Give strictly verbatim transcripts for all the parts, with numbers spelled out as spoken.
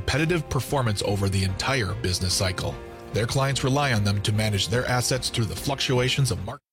competitive performance over the entire business cycle. Their clients rely on them to manage their assets through the fluctuations of market.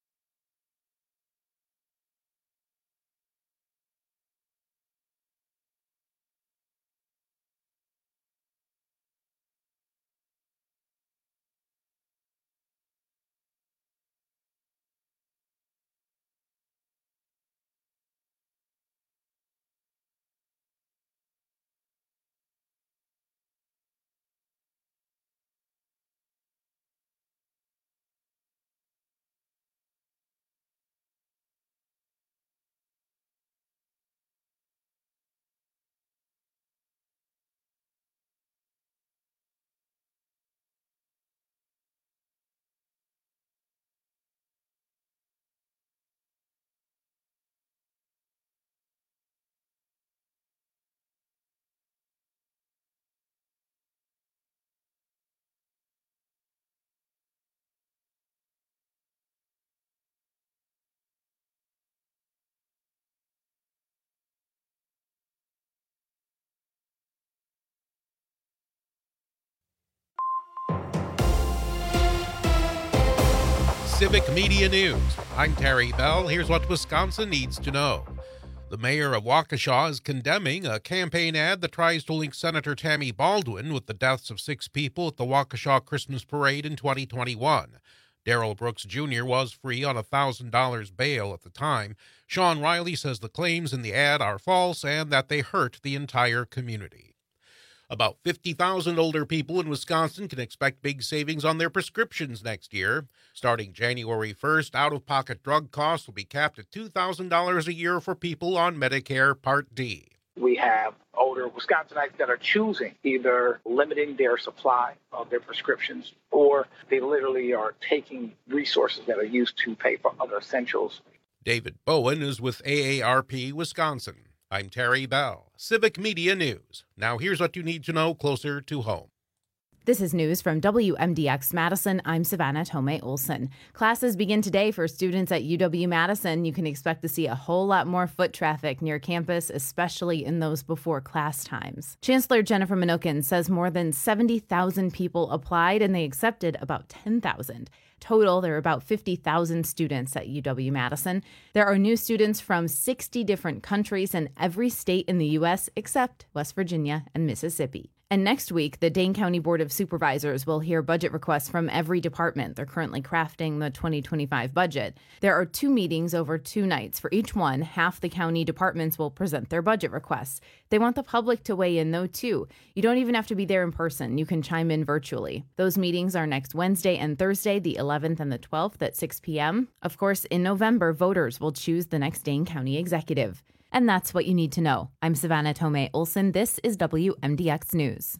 Civic Media News. I'm Terry Bell. Here's what Wisconsin needs to know. The mayor of Waukesha is condemning a campaign ad that tries to link Senator Tammy Baldwin with the deaths of six people at the Waukesha Christmas Parade in twenty twenty-one. Darrell Brooks Junior was free on a one thousand dollars bail at the time. Sean Riley says the claims in the ad are false and that they hurt the entire community. About fifty thousand older people in Wisconsin can expect big savings on their prescriptions next year. Starting January first, out-of-pocket drug costs will be capped at two thousand dollars a year for people on Medicare Part D. We have older Wisconsinites that are choosing either limiting their supply of their prescriptions or they literally are taking resources that are used to pay for other essentials. David Bowen is with A A R P Wisconsin. I'm Terry Bell, Civic Media News. Now here's what you need to know closer to home. This is news from W M D X Madison. I'm Savannah Tomei Olson. Classes begin today for students at U W-Madison. You can expect to see a whole lot more foot traffic near campus, especially in those before class times. Chancellor Jennifer Mnookin says more than seventy thousand people applied and they accepted about ten thousand. Total, there are about fifty thousand students at U W-Madison. There are new students from sixty different countries and every state in the U S except West Virginia and Mississippi. And next week, the Dane County Board of Supervisors will hear budget requests from every department. They're currently crafting the twenty twenty-five budget. There are two meetings over two nights. For each one, half the county departments will present their budget requests. They want the public to weigh in, though, too. You don't even have to be there in person. You can chime in virtually. Those meetings are next Wednesday and Thursday, the eleventh and the twelfth at six p.m. Of course, in November, voters will choose the next Dane County executive. And that's what you need to know. I'm Savannah Tomei Olson. This is W M D X News.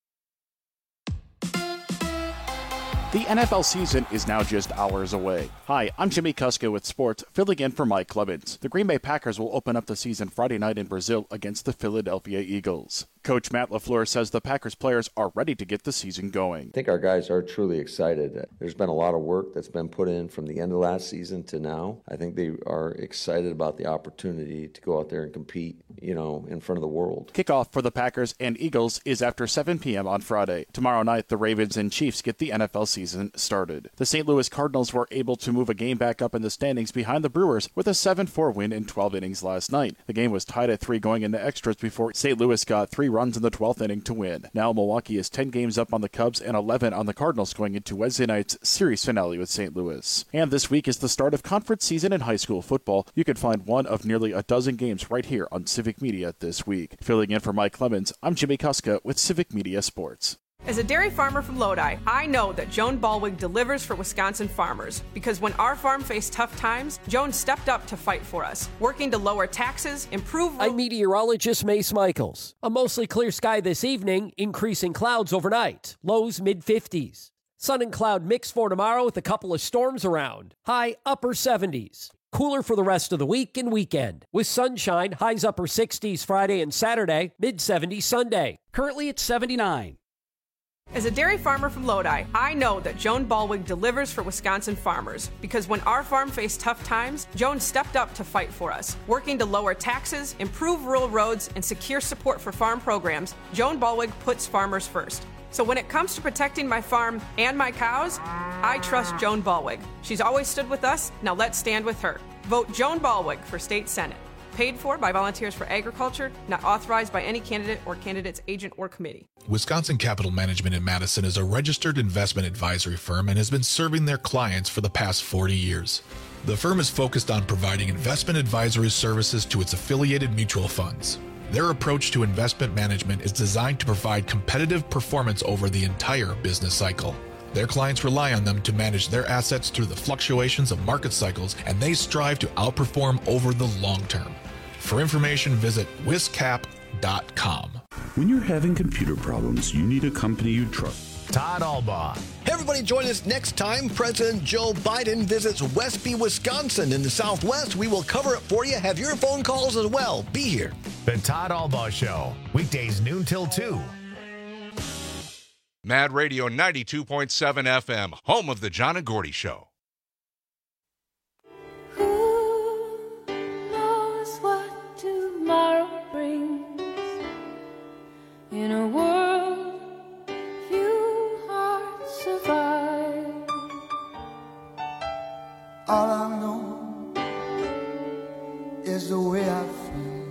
The N F L season is now just hours away. Hi, I'm Jimmy Kuska with sports, filling in for Mike Clemens. The Green Bay Packers will open up the season Friday night in Brazil against the Philadelphia Eagles. Coach Matt LaFleur says the Packers players are ready to get the season going. I think our guys are truly excited. There's been a lot of work that's been put in from the end of last season to now. I think they are excited about the opportunity to go out there and compete, you know, in front of the world. Kickoff for the Packers and Eagles is after seven p.m. on Friday. Tomorrow night, the Ravens and Chiefs get the N F L season started. The Saint Louis Cardinals were able to move a game back up in the standings behind the Brewers with a seven four win in twelve innings last night. The game was tied at three going into extras before Saint Louis got three runs in the twelfth inning to win. Now Milwaukee is ten games up on the Cubs and eleven on the Cardinals going into Wednesday night's series finale with Saint Louis. And this week is the start of conference season in high school football. You can find one of nearly a dozen games right here on Civic Media this week. Filling in for Mike Clemens, I'm Jimmy Kuska with Civic Media Sports. As a dairy farmer from Lodi, I know that Joan Ballwig delivers for Wisconsin farmers because when our farm faced tough times, Joan stepped up to fight for us, working to lower taxes, improve... I'm meteorologist Mace Michaels. A mostly clear sky this evening, increasing clouds overnight. Lows mid fifties. Sun and cloud mix for tomorrow with a couple of storms around. High upper seventies. Cooler for the rest of the week and weekend. With sunshine, highs upper sixties Friday and Saturday, mid seventies Sunday. Currently at seventy-nine. As a dairy farmer from Lodi, I know that Joan Ballwig delivers for Wisconsin farmers because when our farm faced tough times, Joan stepped up to fight for us. Working to lower taxes, improve rural roads, and secure support for farm programs, Joan Ballwig puts farmers first. So when it comes to protecting my farm and my cows, I trust Joan Ballwig. She's always stood with us, now let's stand with her. Vote Joan Ballwig for State Senate. Paid for by Volunteers for Agriculture, not authorized by any candidate or candidate's agent or committee. Wisconsin Capital Management in Madison is a registered investment advisory firm and has been serving their clients for the past forty years. The firm is focused on providing investment advisory services to its affiliated mutual funds. Their approach to investment management is designed to provide competitive performance over the entire business cycle. Their clients rely on them to manage their assets through the fluctuations of market cycles, and they strive to outperform over the long term. For information, visit wiscap dot com. When you're having computer problems, you need a company you trust. Todd Albaugh. Hey, everybody, join us next time President Joe Biden visits Westby, Wisconsin in the Southwest. We will cover it for you. Have your phone calls as well. Be here. The Todd Albaugh Show, weekdays noon till two. Mad Radio ninety-two point seven F M, home of the John and Gordy Show. Who knows what tomorrow brings? In a world few hearts survive. All I know is the way I feel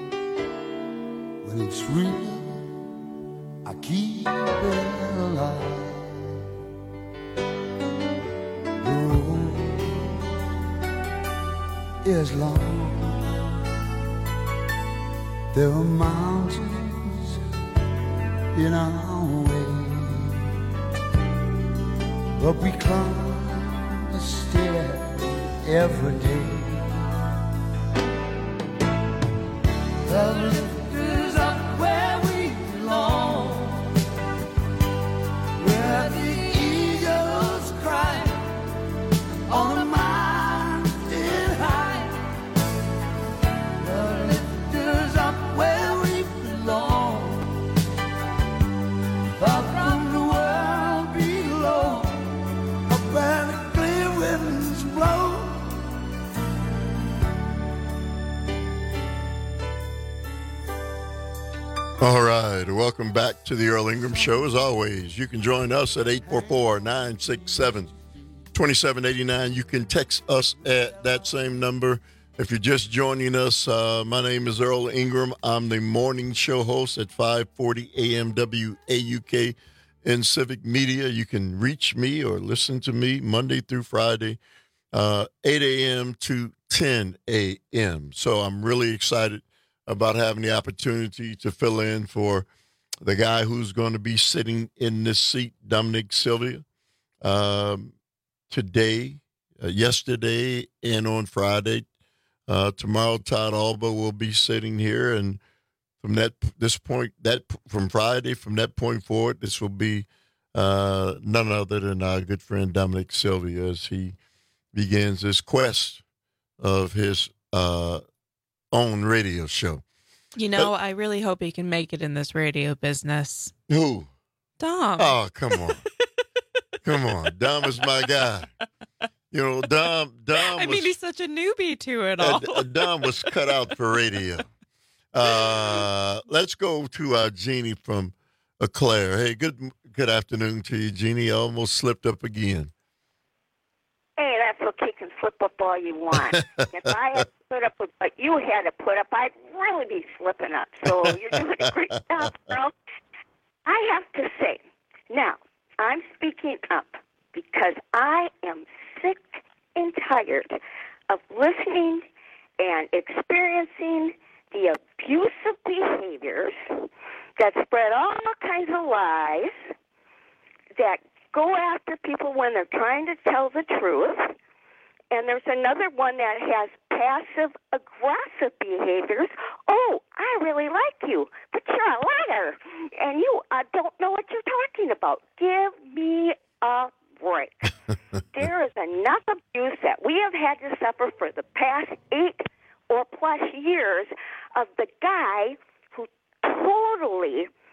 when it's real. I keep it alive. The road is long. There are mountains in our way, but we climb a stair every day. The lift is up where we belong, where the eagles cry on a mountain high. The lift is up where we belong, far from the world below, up where the clear winds blow. All right, welcome back to the Earl Ingram Show. As always, you can join us at eight four four, nine six seven, two seven eight nine. You can text us at that same number. If you're just joining us, uh, my name is Earl Ingram. I'm the morning show host at five forty A M W A U K in Civic Media. You can reach me or listen to me Monday through Friday, uh, eight A M to ten A M So I'm really excited about having the opportunity to fill in for the guy who's going to be sitting in this seat, Dominic Sylvia, um, today, uh, yesterday, and on Friday. Uh, tomorrow, Todd Albaugh will be sitting here, and from that this point, that from Friday, from that point forward, this will be uh, none other than our good friend Dominic Sylvia as he begins this quest of his uh, own radio show. You know, uh, I really hope he can make it in this radio business. Who? Dom. Oh, come on. Come on. Dom is my guy. You know, Dom, Dom I was, mean, he's such a newbie to it all. uh, Dom was cut out for radio. Uh, let's go to uh, Jeannie from Eau Claire. Hey, good good afternoon to you, Jeannie. I almost slipped up again. Hey, that's okay. You can flip up all you want. If I had to put up with what you had to put up, I'd really be slipping up. So you're doing a great job, girl. I have to say, now, I'm speaking up because I am sick and tired of listening and experiencing the abusive behaviors that spread all kinds of lies, that go after people when they're trying to tell the truth. And there's another one that has passive-aggressive behaviors. Oh, I really like you, but you're a liar, and you uh, don't know what you're talking about. Give me a break. There is enough abuse that we have had to suffer for the past eight or plus years of the guy who totally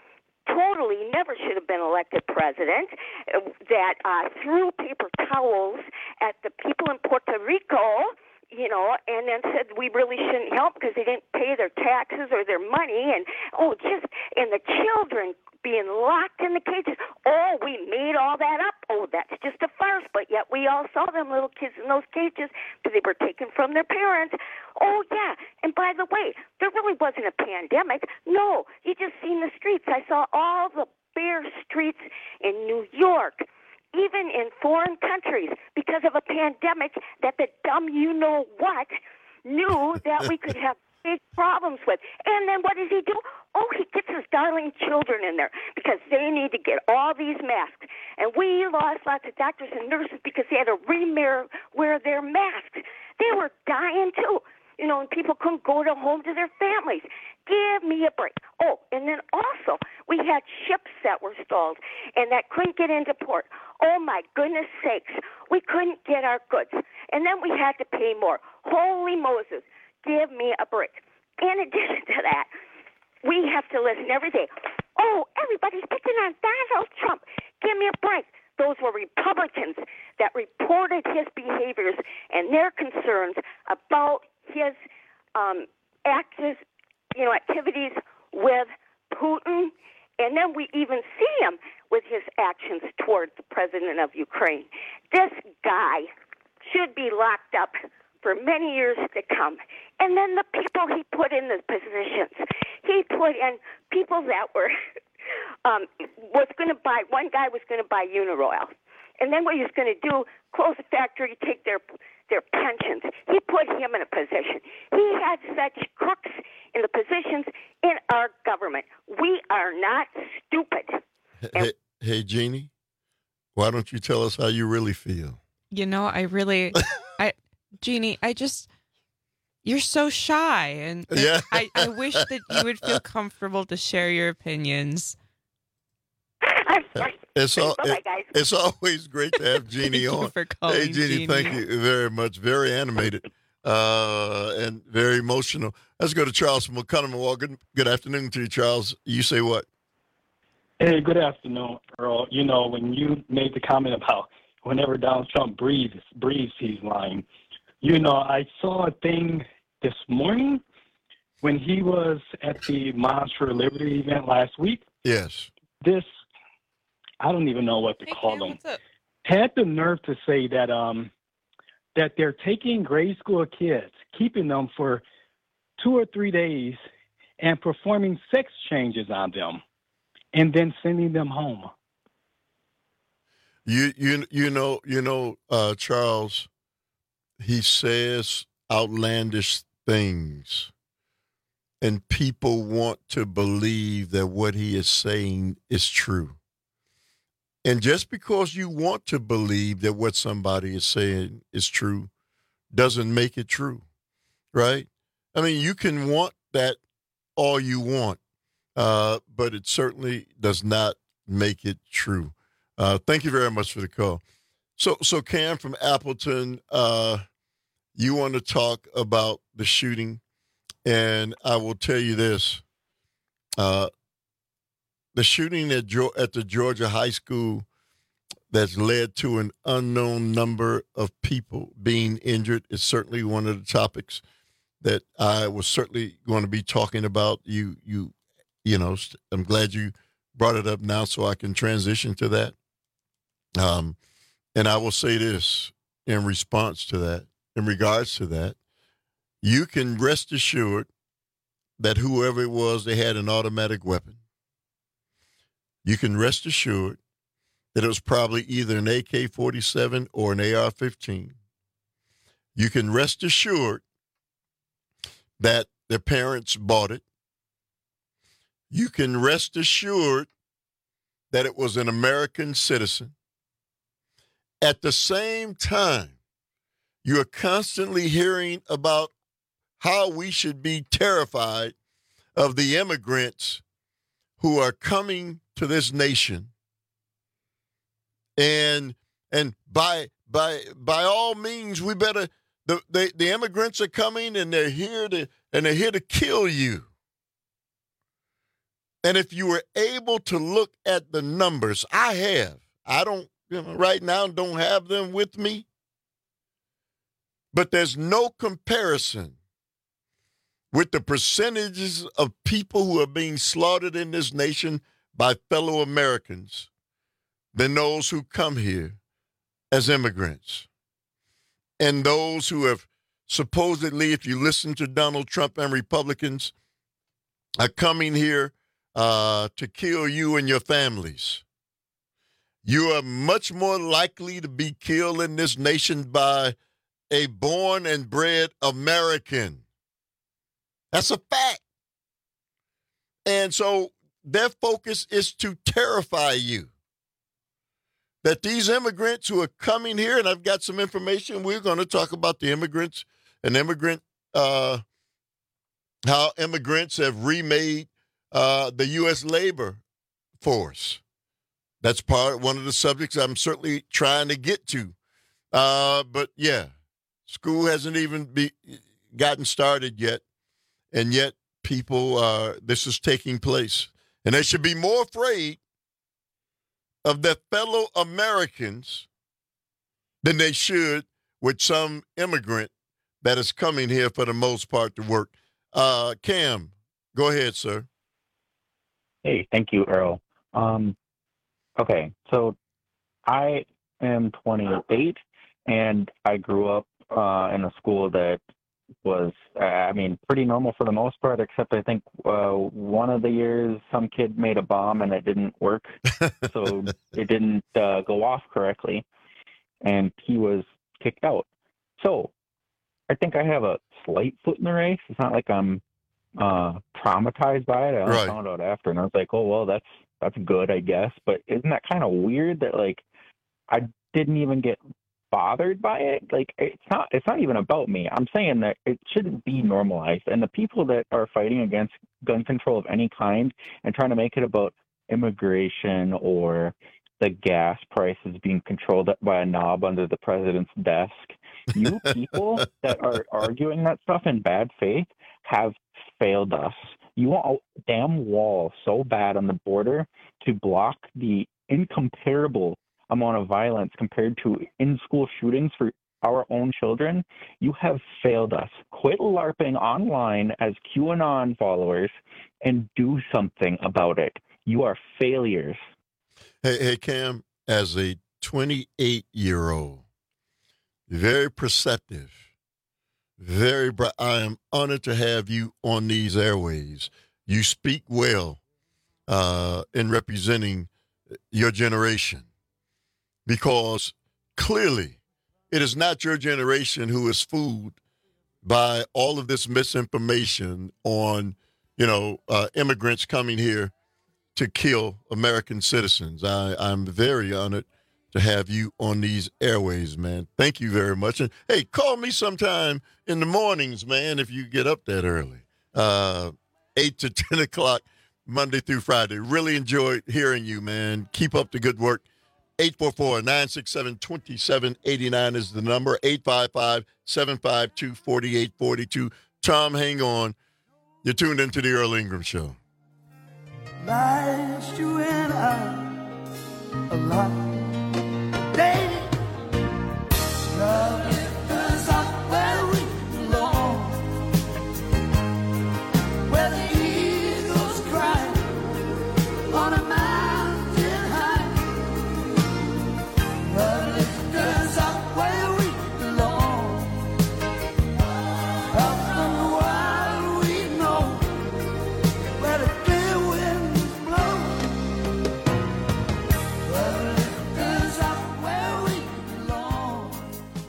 totally never should have been elected president, that uh, threw paper towels at the people in Puerto Rico, you know, and then said we really shouldn't help because they didn't pay their taxes or their money, and oh, just and the children being locked in the cages. Oh, we made all that up. Oh, that's just a farce. But yet we all saw them little kids in those cages because they were taken from their parents. Oh, yeah. And by the way, there really wasn't a pandemic. No, you just seen the streets. I saw all the bare streets in New York, even in foreign countries, because of a pandemic that the dumb you-know-what knew that we could have big problems with. And then what does he do? Oh, he gets his darling children in there because they need to get all these masks. And we lost lots of doctors and nurses because they had to re-wear their masks. They were dying, too. You know, and people couldn't go to home to their families. Give me a break. Oh, and then also we had ships that were stalled and that couldn't get into port. Oh, my goodness sakes. We couldn't get our goods. And then we had to pay more. Holy Moses. Give me a break. In addition to that, we have to listen every day. Oh, everybody's picking on Donald Trump. Give me a break. Those were Republicans that reported his behaviors and their concerns about his um, active, you know, activities with Putin. And then we even see him with his actions toward the president of Ukraine. This guy should be locked up for many years to come. And then the people he put in the positions, he put in people that were, um, was going to buy, one guy was going to buy Uniroyal. And then what he was going to do, close the factory, take their their pensions. He put him in a position. He had such crooks in the positions in our government. We are not stupid. Hey, hey, Jeannie, why don't you tell us how you really feel? You know, I really, I, Jeannie, I just, you're so shy. And, and yeah. I, I wish that you would feel comfortable to share your opinions. I'm sorry. It's, all, Bye-bye, it, guys. it's always great to have Jeannie Thank on. you for calling, hey, Jeannie, Jeannie. thank you very much. Very animated uh, and very emotional. Let's go to Charles from Oconomowoc. Good, good afternoon to you, Charles. You say what? Hey, good afternoon, Earl. You know, when you made the comment about whenever Donald Trump breathes, breathes, he's lying. You know, I saw a thing this morning when he was at the Moms for Liberty event last week. Yes. This, I don't even know what to Hey, call Cam, them, what's up? had the nerve to say that um that they're taking grade school kids, keeping them for two or three days and performing sex changes on them and then sending them home. You you you know you know uh, Charles, he says outlandish things, and people want to believe that what he is saying is true. And just because you want to believe that what somebody is saying is true doesn't make it true, right? I mean, you can want that all you want, uh, but it certainly does not make it true. Uh, thank you very much for the call. So, so Cam from Appleton, uh, you want to talk about the shooting, and I will tell you this: uh, the shooting at at the Georgia high school that's led to an unknown number of people being injured is certainly one of the topics that I was certainly going to be talking about. You, you, you know, I'm glad you brought it up now so I can transition to that. Um, and I will say this in response to that, in regards to that, you can rest assured that whoever it was, they had an automatic weapon. You can rest assured that it was probably either an A K forty-seven or an A R fifteen. You can rest assured that their parents bought it. You can rest assured that it was an American citizen. At the same time, you are constantly hearing about how we should be terrified of the immigrants who are coming to this nation. And and by by by all means, we better the, the, the immigrants are coming and they're here to and they're here to kill you. And if you were able to look at the numbers, I have. I don't, you know, right now don't have them with me. But there's no comparison with the percentages of people who are being slaughtered in this nation by fellow Americans than those who come here as immigrants. And those who have supposedly, if you listen to Donald Trump and Republicans, are coming here uh, to kill you and your families. You are much more likely to be killed in this nation by a born and bred American. That's a fact. And so their focus is to terrify you. That these immigrants who are coming here, and I've got some information, we're going to talk about the immigrants and immigrant, uh, how immigrants have remade uh, the U S labor force. That's part one of the subjects I'm certainly trying to get to. Uh, but yeah, school hasn't even be, gotten started yet, and yet people, uh, this is taking place. And they should be more afraid of their fellow Americans than they should with some immigrant that is coming here for the most part to work. Uh, Cam, go ahead, sir. Hey, thank you, Earl. Um, okay, so I am twenty-eight, and I grew up uh, in a school that was, uh, I mean, pretty normal for the most part, except I think uh, one of the years some kid made a bomb and it didn't work, so it didn't uh, go off correctly, and he was kicked out. So I think I have a slight foot in the race. It's not like I'm uh, traumatized by it. I only Right. found out after, and I was like, oh, well, that's that's good, I guess. But isn't that kind of weird that, like, I didn't even get bothered by it? Like, it's not it's not even about me. I'm saying that it shouldn't be normalized. And the people that are fighting against gun control of any kind and trying to make it about immigration or the gas prices being controlled by a knob under the president's desk, you people that are arguing that stuff in bad faith have failed us. You want a damn wall so bad on the border to block the incomparable amount of violence compared to in-school shootings for our own children. You have failed us. Quit LARPing online as QAnon followers and do something about it. You are failures. Hey, hey, Cam, as a twenty-eight-year-old, very perceptive, very bright, I am honored to have you on these airways. You speak well uh, in representing your generation, because clearly it is not your generation who is fooled by all of this misinformation on, you know, uh, immigrants coming here to kill American citizens. I, I'm very honored to have you on these airways, man. Thank you very much. And, hey, call me sometime in the mornings, man, if you get up that early. Uh, eight to ten o'clock, Monday through Friday. Really enjoyed hearing you, man. Keep up the good work. eight four four, nine six seven, two seven eight nine is the number. eight five five, seven five two, four eight four two. Tom, hang on. You're tuned into the Earl Ingram Show. Last you and I a lot. Day, love is up where we belong, where the eagles cry on a mountain high. Love is up where we belong, up in the wild we know, where the clear winds blow. Love is up where we belong.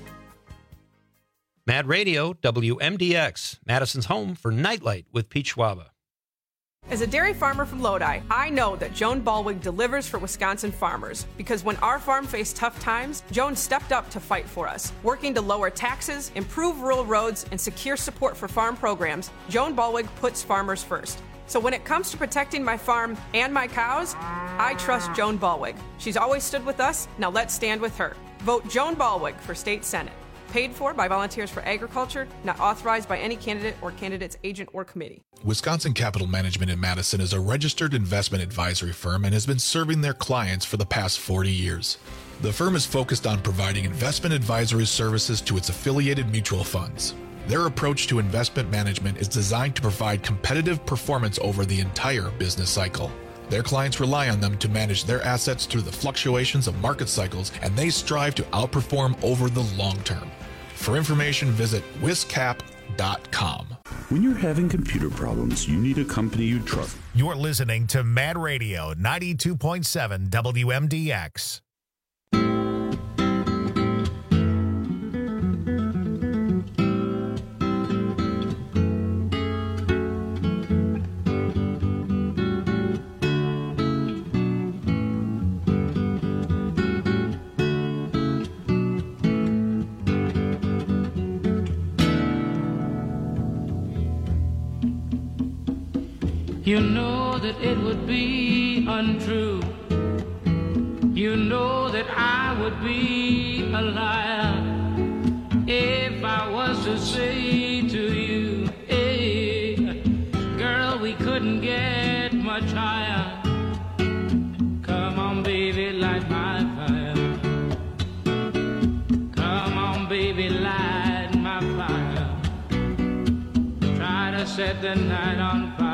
Mad Radio, W M D X, Madison's home for Nightlight with Pete Schwaba. As a dairy farmer from Lodi, I know that Joan Ballwig delivers for Wisconsin farmers, because when our farm faced tough times, Joan stepped up to fight for us. Working to lower taxes, improve rural roads, and secure support for farm programs, Joan Ballwig puts farmers first. So when it comes to protecting my farm and my cows, I trust Joan Ballwig. She's always stood with us, now let's stand with her. Vote Joan Ballwig for State Senate. paid for by Volunteers for Agriculture, not authorized by any candidate or candidate's agent or committee. Wisconsin Capital Management in Madison is a registered investment advisory firm and has been serving their clients for the past forty years. The firm is focused on providing investment advisory services to its affiliated mutual funds. Their approach to investment management is designed to provide competitive performance over the entire business cycle. Their clients rely on them to manage their assets through the fluctuations of market cycles, and they strive to outperform over the long term. For information, visit wiscap dot com. When you're having computer problems, you need a company you trust. You're listening to Mad Radio ninety-two point seven W M D X. You know that it would be untrue. You know that I would be a liar if I was to say to you, hey, girl, we couldn't get much higher. Come on, baby, light my fire. Come on, baby, light my fire. Try to set the night on fire.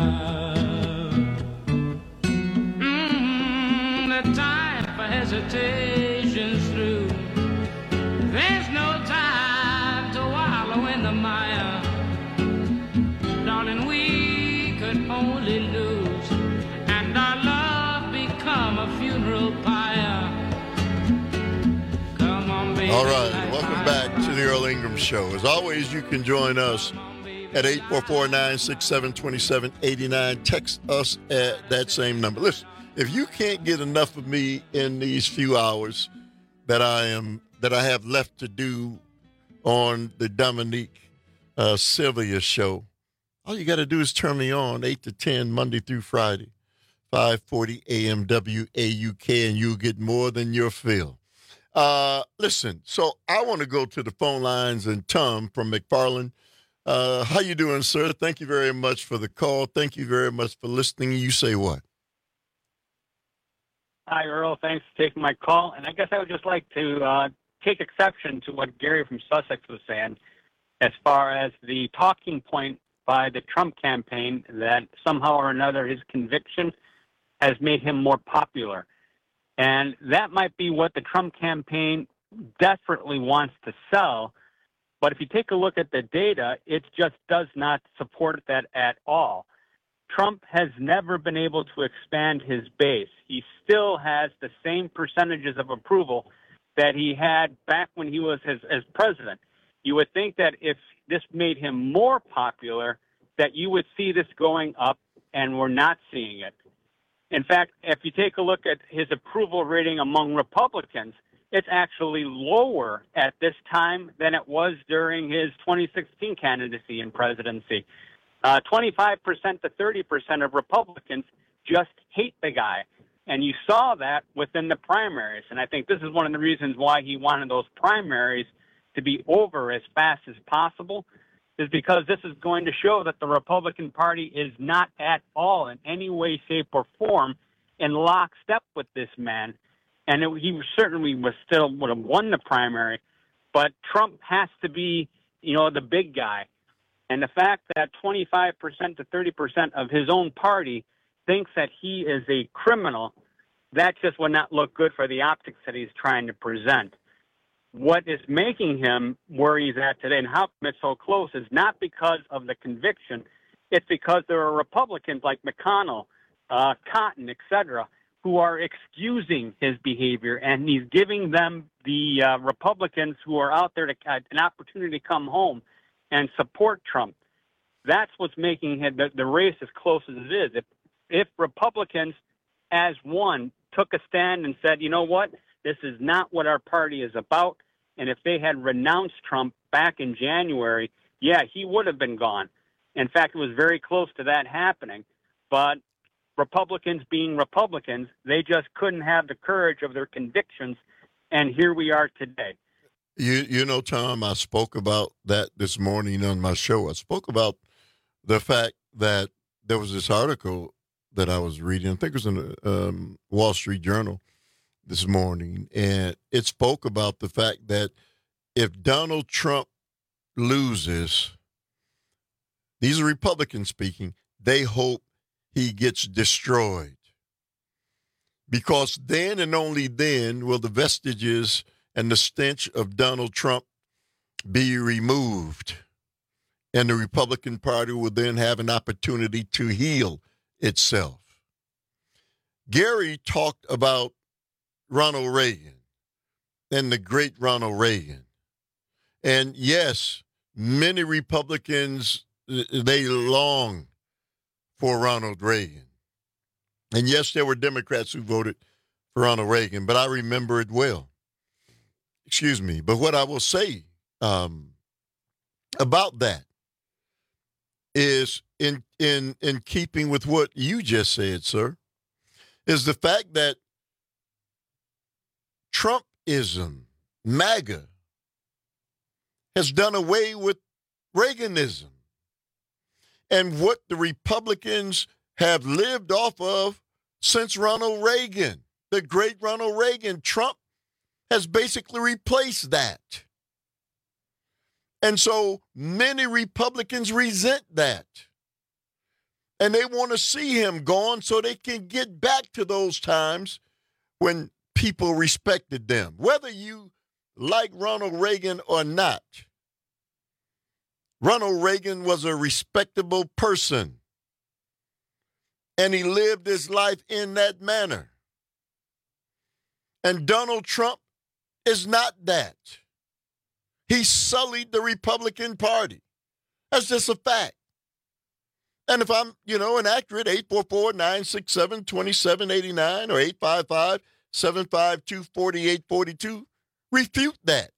Hesitation's through. There's no time to wallow in the mire. Darling, we could only lose, and our love become a funeral pyre. Come on, baby. All right, welcome back to the Earl Ingram Show. As always, you can join us at eight four four, nine six seven, two seven eight nine. Text us at that same number. Listen, if you can't get enough of me in these few hours that I am that I have left to do on the Dominique uh, Sylvia show, all you got to do is turn me on eight to ten Monday through Friday, five forty A M W A U K, and you'll get more than your fill. Uh, listen, so I want to go to the phone lines, and Tom from McFarland. Uh, how you doing, sir? Thank you very much for the call. Thank you very much for listening. You say what? Hi, Earl. Thanks for taking my call. And I guess I would just like to uh, take exception to what Gary from Sussex was saying as far as the talking point by the Trump campaign that somehow or another his conviction has made him more popular. And that might be what the Trump campaign desperately wants to sell. But if you take a look at the data, it just does not support that at all. Trump has never been able to expand his base. He still has the same percentages of approval that he had back when he was as, as president. You would think that if this made him more popular, that you would see this going up, and we're not seeing it. In fact, if you take a look at his approval rating among Republicans, it's actually lower at this time than it was during his twenty sixteen candidacy and presidency. Uh, twenty-five percent to thirty percent of Republicans just hate the guy. And you saw that within the primaries. And I think this is one of the reasons why he wanted those primaries to be over as fast as possible, is because this is going to show that the Republican Party is not at all in any way, shape, or form in lockstep with this man. And it, he certainly was still would have won the primary. But Trump has to be, you know, the big guy. And the fact that twenty-five percent to thirty percent of his own party thinks that he is a criminal, that just would not look good for the optics that he's trying to present. What is making him where he's at today and how it's so close is not because of the conviction. It's because there are Republicans like McConnell, uh, Cotton, et cetera, who are excusing his behavior, and he's giving them, the uh, Republicans who are out there, to, uh, an opportunity to come home and support Trump. That's what's making the, the race as close as it is. If, if Republicans, as one, took a stand and said, you know what, this is not what our party is about, and if they had renounced Trump back in January, yeah, he would have been gone. In fact, it was very close to that happening. But Republicans being Republicans, they just couldn't have the courage of their convictions, and here we are today. You you know, Tom, I spoke about that this morning on my show. I spoke about the fact that there was this article that I was reading. I think it was in the um, Wall Street Journal this morning, and it spoke about the fact that if Donald Trump loses, these are Republicans speaking, they hope he gets destroyed. Because then and only then will the vestiges and the stench of Donald Trump be removed. And the Republican Party will then have an opportunity to heal itself. Gary talked about Ronald Reagan and the great Ronald Reagan. And yes, many Republicans, they long for Ronald Reagan. And yes, there were Democrats who voted for Ronald Reagan, but I remember it well. Excuse me. But what I will say um, about that is in in in keeping with what you just said, sir, is the fact that Trumpism, MAGA, has done away with Reaganism. And what the Republicans have lived off of since Ronald Reagan, the great Ronald Reagan, Trump has basically replaced that. And so many Republicans resent that. And they want to see him gone so they can get back to those times when people respected them. Whether you like Ronald Reagan or not, Ronald Reagan was a respectable person. And he lived his life in that manner. And Donald Trump is not that. He sullied the Republican Party. That's just a fact. And if I'm, you know, inaccurate, eight four four, nine six seven, two seven eight nine or eight five five, seven five two, four eight four two, refute that.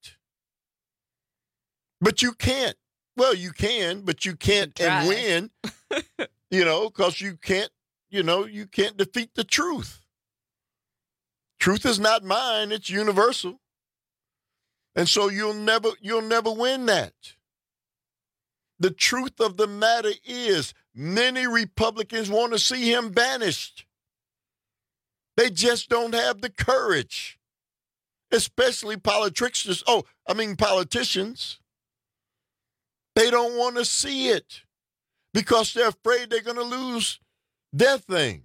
But you can't. Well, you can, but you can't and win, you know, because you can't, you know, you can't defeat the truth. Truth is not mine, it's universal. And so you'll never, you'll never win that. The truth of the matter is many Republicans want to see him banished. They just don't have the courage, especially politicians. Oh, I mean politicians. They don't want to see it because they're afraid they're going to lose their thing.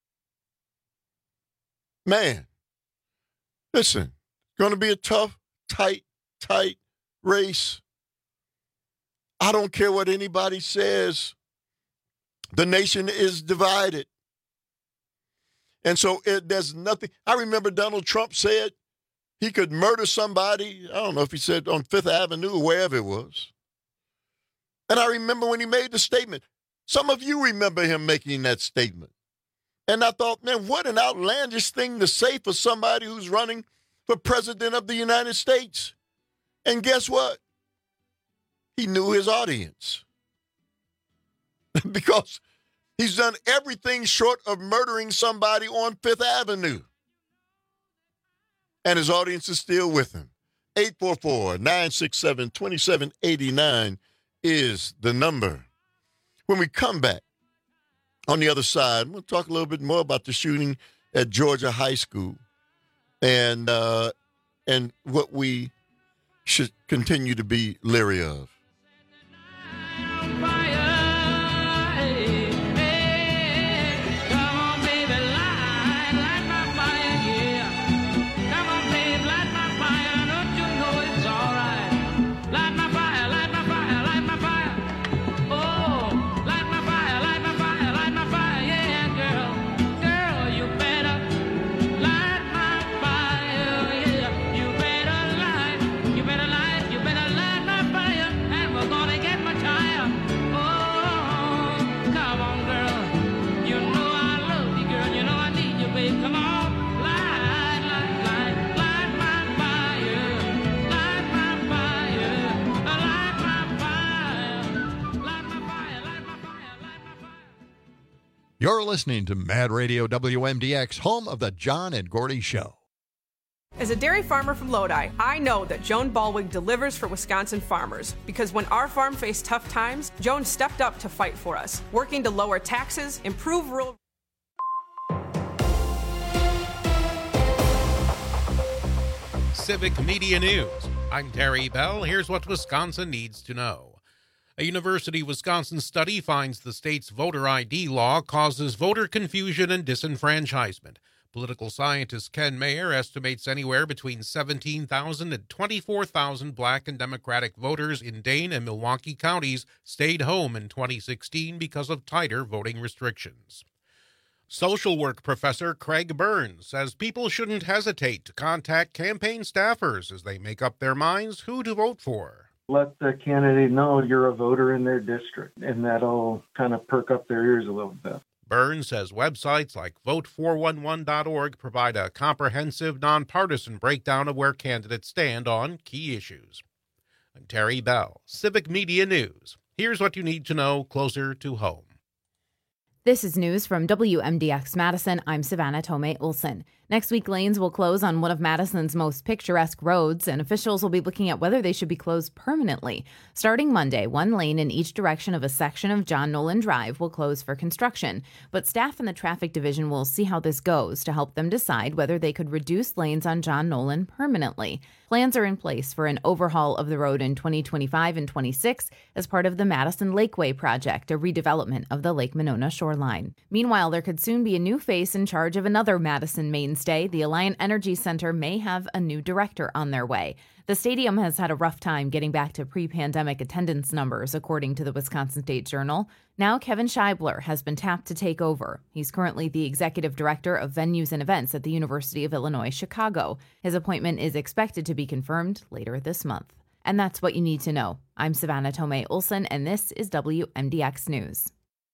Man, listen, it's going to be a tough, tight, tight race. I don't care what anybody says. The nation is divided. And so it, there's nothing. I remember Donald Trump said he could murder somebody. I don't know if he said on Fifth Avenue or wherever it was. And I remember when he made the statement. Some of you remember him making that statement. And I thought, man, what an outlandish thing to say for somebody who's running for president of the United States. And guess what? He knew his audience. Because he's done everything short of murdering somebody on Fifth Avenue. And his audience is still with him. eight four four, nine six seven, two seven eight nine is the number. When we come back on the other side, we'll talk a little bit more about the shooting at Georgia High School and uh, and what we should continue to be leery of. You're listening to Mad Radio W M D X, home of the John and Gordy Show. As a dairy farmer from Lodi, I know that Joan Ballwig delivers for Wisconsin farmers because when our farm faced tough times, Joan stepped up to fight for us, working to lower taxes, improve rural... Civic Media News. I'm Terry Bell. Here's what Wisconsin needs to know. A University of Wisconsin study finds the state's voter I D law causes voter confusion and disenfranchisement. Political scientist Ken Mayer estimates anywhere between seventeen thousand and twenty-four thousand Black and Democratic voters in Dane and Milwaukee counties stayed home in twenty sixteen because of tighter voting restrictions. Social work professor Craig Burns says people shouldn't hesitate to contact campaign staffers as they make up their minds who to vote for. Let the candidate know you're a voter in their district, and that'll kind of perk up their ears a little bit. Burns says websites like vote four one one dot org provide a comprehensive, nonpartisan breakdown of where candidates stand on key issues. I'm Terry Bell, Civic Media News. Here's what you need to know closer to home. This is news from W M D X Madison. I'm Savannah Tomei Olson. Next week, lanes will close on one of Madison's most picturesque roads, and officials will be looking at whether they should be closed permanently. Starting Monday, one lane in each direction of a section of John Nolan Drive will close for construction, but staff in the traffic division will see how this goes to help them decide whether they could reduce lanes on John Nolan permanently. Plans are in place for an overhaul of the road in twenty twenty-five and twenty-six as part of the Madison Lakeway project, a redevelopment of the Lake Monona shoreline. Meanwhile, there could soon be a new face in charge of another Madison mainstay. The Alliant Energy Center may have a new director on their way. The stadium has had a rough time getting back to pre-pandemic attendance numbers, according to the Wisconsin State Journal. Now Kevin Scheibler has been tapped to take over. He's currently the executive director of venues and events at the University of Illinois, Chicago. His appointment is expected to be confirmed later this month. And that's what you need to know. I'm Savannah Tomei Olson, and this is W M D X News.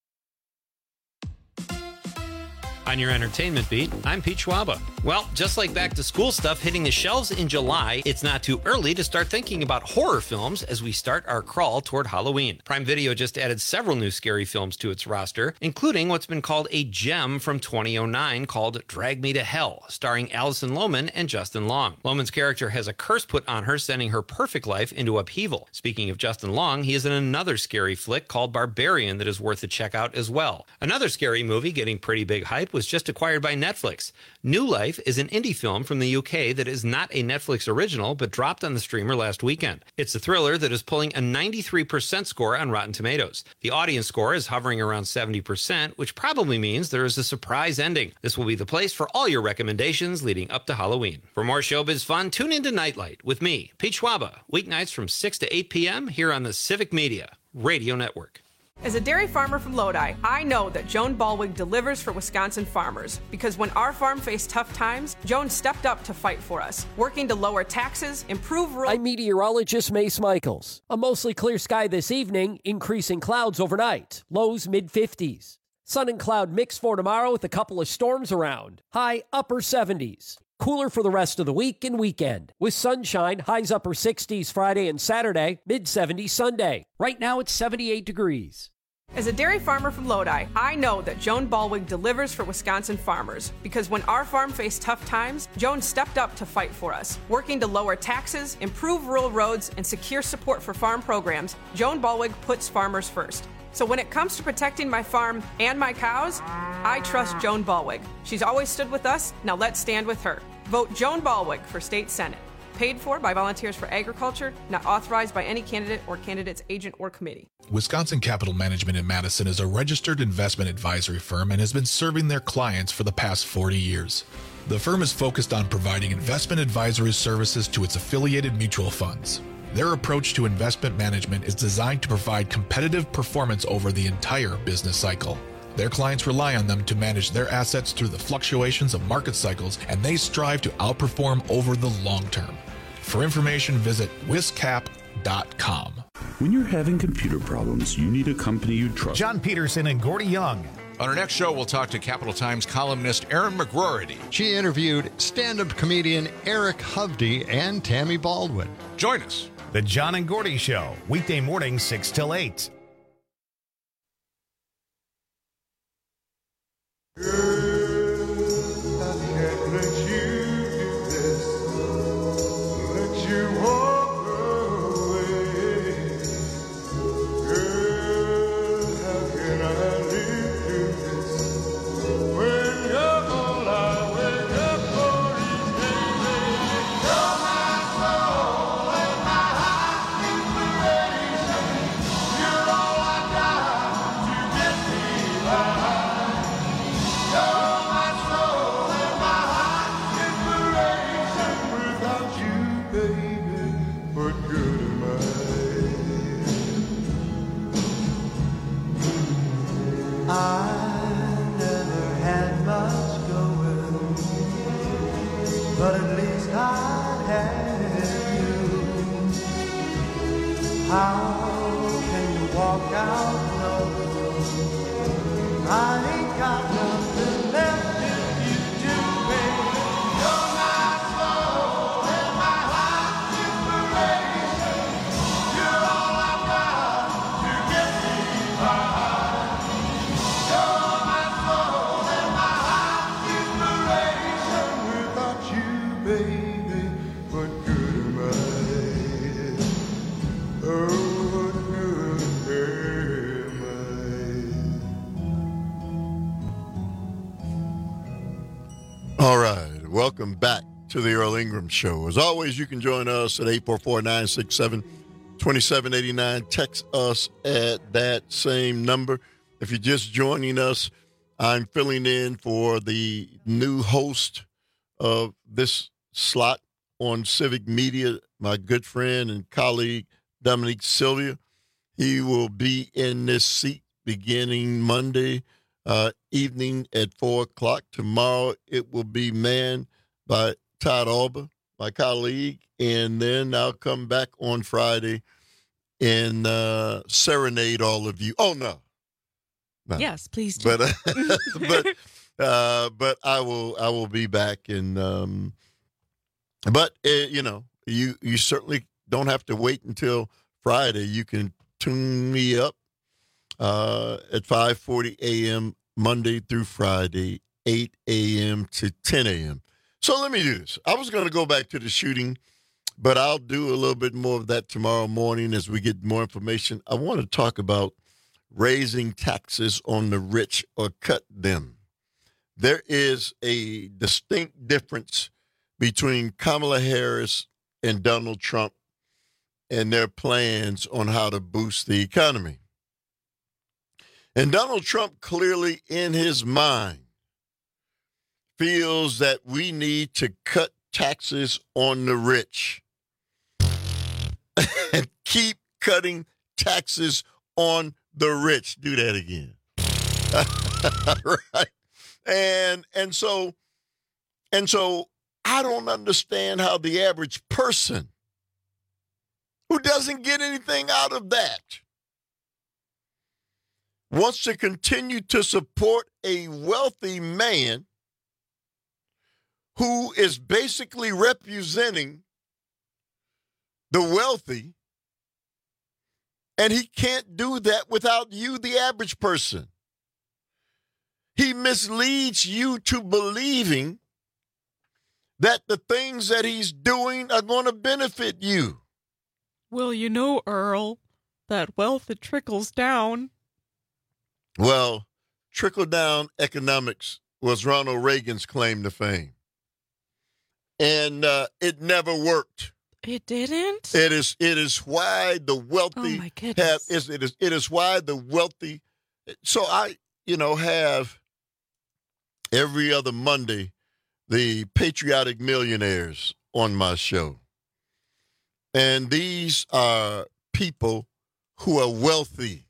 On your entertainment beat, I'm Pete Schwaba. Well, just like back to school stuff hitting the shelves in July, it's not too early to start thinking about horror films as we start our crawl toward Halloween. Prime Video just added several new scary films to its roster, including what's been called a gem from twenty oh nine called Drag Me to Hell, starring Alison Lohman and Justin Long. Lohman's character has a curse put on her, sending her perfect life into upheaval. Speaking of Justin Long, he is in another scary flick called Barbarian that is worth a check out as well. Another scary movie getting pretty big hype was just acquired by Netflix. New Life is an indie film from the U K that is not a Netflix original but dropped on the streamer last weekend. It's a thriller that is pulling a ninety-three percent score on Rotten Tomatoes. The audience score is hovering around seventy percent, which probably means there is a surprise ending. This will be the place for all your recommendations leading up to Halloween. For more showbiz fun, tune into Nightlight with me, Pete Schwaba, weeknights from six to eight p.m. here on the Civic Media Radio Network. As a dairy farmer from Lodi, I know that Joan Ballwig delivers for Wisconsin farmers because when our farm faced tough times, Joan stepped up to fight for us, working to lower taxes, improve rural... I'm meteorologist Mace Michaels. A mostly clear sky this evening, increasing clouds overnight. Lows mid fifties. Sun and cloud mix for tomorrow with a couple of storms around. High upper seventies. Cooler for the rest of the week and weekend. With sunshine, highs upper sixties Friday and Saturday, mid seventies Sunday. Right now it's seventy-eight degrees. As a dairy farmer from Lodi, I know that Joan Ballwig delivers for Wisconsin farmers because when our farm faced tough times, Joan stepped up to fight for us, working to lower taxes, improve rural roads, and secure support for farm programs. Joan Ballwig puts farmers first. So when it comes to protecting my farm and my cows, I trust Joan Ballwig. She's always stood with us. Now let's stand with her. Vote Joan Ballwig for state senate. Paid for by Volunteers for Agriculture, not authorized by any candidate or candidate's agent or committee. Wisconsin Capital Management in Madison is a registered investment advisory firm and has been serving their clients for the past forty years. The firm is focused on providing investment advisory services to its affiliated mutual funds. Their approach to investment management is designed to provide competitive performance over the entire business cycle. Their clients rely on them to manage their assets through the fluctuations of market cycles, and they strive to outperform over the long term. For information, visit wiscap dot com. When you're having computer problems, you need a company you trust. John Peterson and Gordy Young. On our next show, we'll talk to Capital Times columnist Erin McGroarty. She interviewed stand-up comedian Eric Hovde and Tammy Baldwin. Join us. The John and Gordy Show, weekday mornings six till eight. Girl, I can't let you do this. but at least I have you. How can you walk out? No, I ain't got nothing left if you do, baby. You're my soul and my heart's inspiration. You're all I've got to get me by. You're my soul and my heart's inspiration. Without you, baby, what good am I? Oh, what good am I? All right. Welcome back to the Earl Ingram Show. As always, you can join us at eight four four, nine six seven, two seven eight nine. Text us at that same number. If you're just joining us, I'm filling in for the new host of this slot on Civic Media, my good friend and colleague, Dominique Sylvia. He will be in this seat beginning Monday uh, evening at four o'clock. Tomorrow it will be manned by Todd Alba, my colleague, and then I'll come back on Friday and uh, serenade all of you. Oh, no. no. Yes, please do. But, uh, but, uh, but I will I will be back. And um, But, uh, you know, you, you certainly don't have to wait until Friday. You can tune me up uh, at five forty a.m. Monday through Friday, eight a.m. to ten a.m. So let me do this. I was going to go back to the shooting, but I'll do a little bit more of that tomorrow morning as we get more information. I want to talk about raising taxes on the rich or cut them. There is a distinct difference between Kamala Harris and Donald Trump and their plans on how to boost the economy. And Donald Trump clearly in his mind feels that we need to cut taxes on the rich and keep cutting taxes on the rich. Do that again. Right. And and so and so I don't understand how the average person who doesn't get anything out of that wants to continue to support a wealthy man who is basically representing the wealthy, and he can't do that without you, the average person. He misleads you to believing that the things that he's doing are going to benefit you. Well, you know, Earl, that wealth that trickles down. Well, trickle-down economics was Ronald Reagan's claim to fame. And uh, it never worked. It didn't? It is It is why the wealthy oh my goodness. have, is, it is it is why the wealthy, so I, you know, have every other Monday the Patriotic Millionaires on my show. And these are people who are wealthy,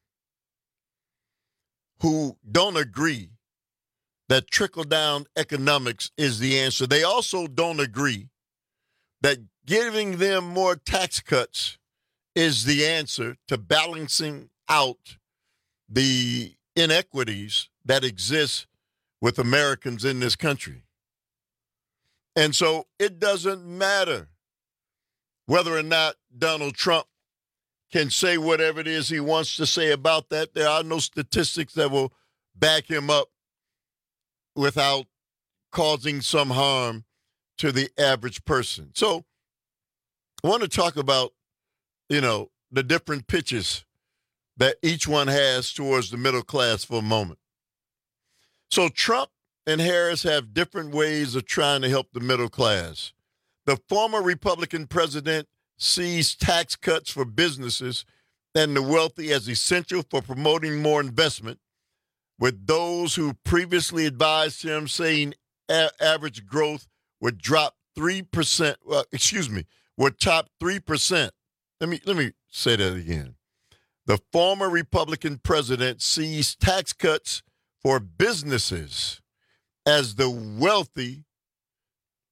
who don't agree that trickle-down economics is the answer. They also don't agree that giving them more tax cuts is the answer to balancing out the inequities that exist with Americans in this country. And so it doesn't matter whether or not Donald Trump can say whatever it is he wants to say about that. There are no statistics that will back him up without causing some harm to the average person. So I want to talk about, you know, the different pitches that each one has towards the middle class for a moment. So Trump and Harris have different ways of trying to help the middle class. The former Republican president sees tax cuts for businesses and the wealthy as essential for promoting more investment, with those who previously advised him saying a- average growth would drop three percent, well, excuse me, would top three percent. Let me, let me say that again. The former Republican president sees tax cuts for businesses as the wealthy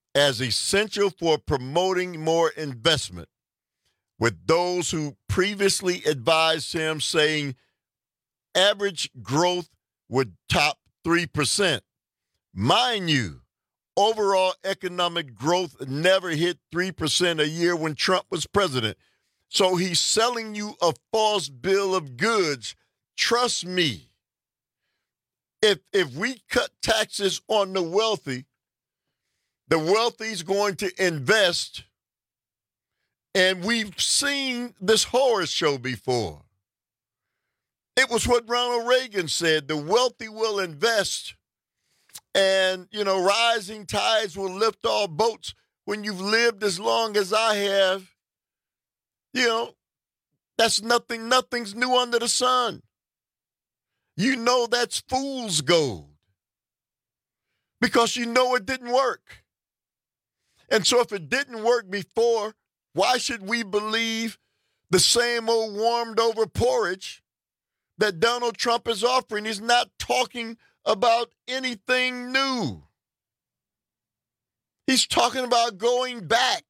as essential for promoting more investment, with those who previously advised him saying average growth would top three percent. Mind you, overall economic growth never hit three percent a year when Trump was president. So he's selling you a false bill of goods. Trust me, if if we cut taxes on the wealthy, the wealthy's going to invest. And we've seen this horror show before. It was what Ronald Reagan said, the wealthy will invest and, you know, rising tides will lift all boats. When you've lived as long as I have, you know, that's nothing, nothing's new under the sun. You know that's fool's gold because you know it didn't work. And so if it didn't work before, why should we believe the same old warmed over porridge that Donald Trump is offering? He's not talking about anything new. He's talking about going back.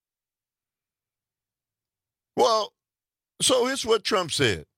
Well, so here's what Trump said.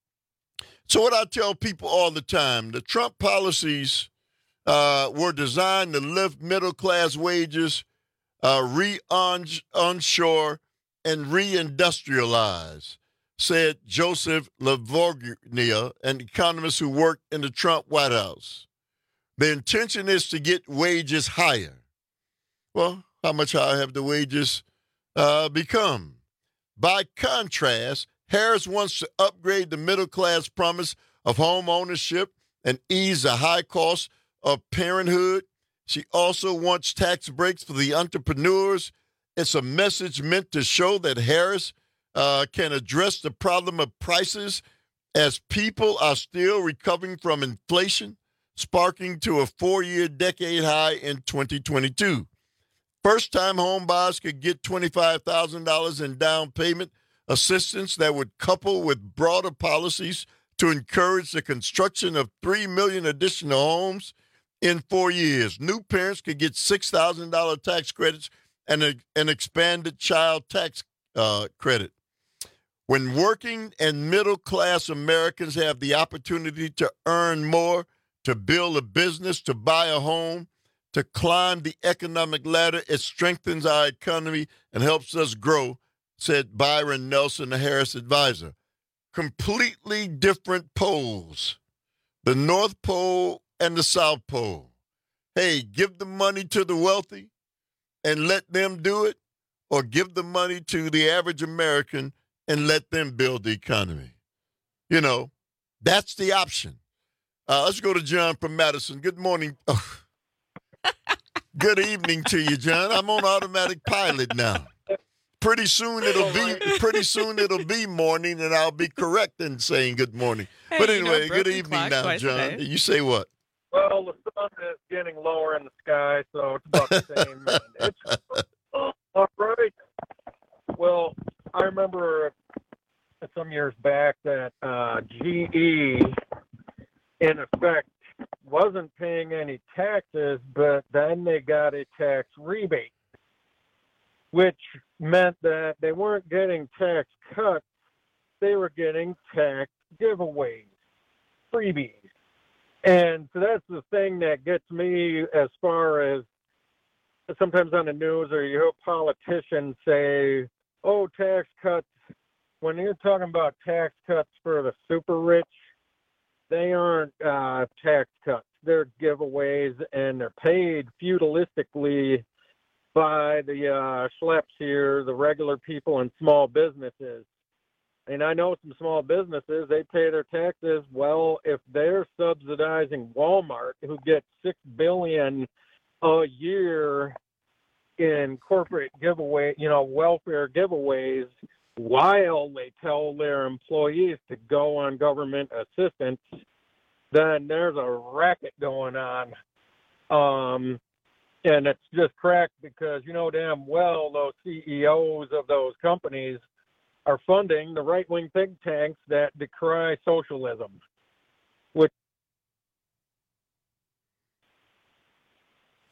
So what I tell people all the time, the Trump policies uh, were designed to lift middle-class wages, uh, re-onshore, and reindustrialize, said Joseph Lavorgnia, an economist who worked in the Trump White House. The intention is to get wages higher. Well, how much higher have the wages uh, become? By contrast, Harris wants to upgrade the middle-class promise of home ownership and ease the high cost of parenthood. She also wants tax breaks for the entrepreneurs. It's a message meant to show that Harris uh, can address the problem of prices as people are still recovering from inflation, sparking to a four-year decade high in twenty twenty-two. First-time home buyers could get twenty-five thousand dollars in down payment assistance that would couple with broader policies to encourage the construction of three million additional homes in four years. New parents could get six thousand dollars tax credits and a, an expanded child tax uh, credit. When working and middle-class Americans have the opportunity to earn more, to build a business, to buy a home, to climb the economic ladder, it strengthens our economy and helps us grow, said Byron Nelson, a Harris advisor. Completely different poles, the North Pole and the South Pole. Hey, give the money to the wealthy and let them do it, or give the money to the average American and let them build the economy. You know, that's the option. Uh, let's go to John from Madison. Good morning. Oh. Good evening to you, John. I'm on automatic pilot now. Pretty soon it'll be pretty soon it'll be morning, and I'll be correct in saying good morning. Hey, but you know, anyway, good broken evening clock now, twice a John. day. You say what? Well, the sun is getting lower in the sky, so it's about the same. And it's oh, all right. Well, I remember some years back that uh, G E, in effect, wasn't paying any taxes, but then they got a tax rebate, which meant that they weren't getting tax cuts, they were getting tax giveaways, freebies. And so that's the thing that gets me as far as sometimes on the news or you hear politicians say, oh, tax cuts. When you're talking about tax cuts for the super rich, they aren't uh, tax cuts. They're giveaways, and they're paid feudalistically by the uh, schleps here, the regular people and small businesses. And I know some small businesses, they pay their taxes. Well, if they're subsidizing Walmart, who gets six billion dollars a year in corporate giveaway, you know, welfare giveaways, while they tell their employees to go on government assistance, then there's a racket going on. Um, and it's just cracked because you know damn well those C E Os of those companies are funding the right-wing think tanks that decry socialism, which